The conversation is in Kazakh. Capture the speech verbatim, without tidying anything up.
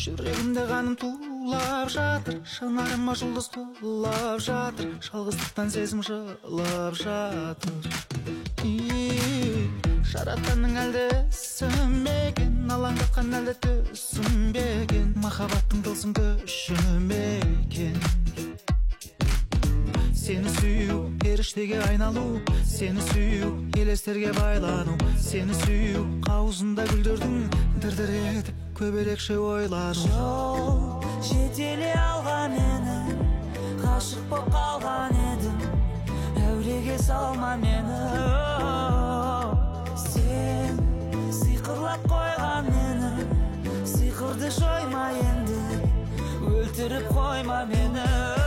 жүрегімде қаным тулап жатыр, жанарыма жұлдыз құлап жатыр, жалғыздықтан сезім жылап жатыр. Жаратқанның әлде сүмбеген, алаңдатқан әлде түсінбеген, махаббаттың тылсым күші мекен. Сені сүю, періштеге айналу, сені сүю, елестерге байлану, сені сүю, қауызында гүлдердің дір-дір етіп көбелекше ойлану. Жол жетелей алған мені, ғашық боп қалған едім, әуреге салма мені. Сен сиқырлап қойған мені, сиқырды жойма енді, өлтіріп қойма мені.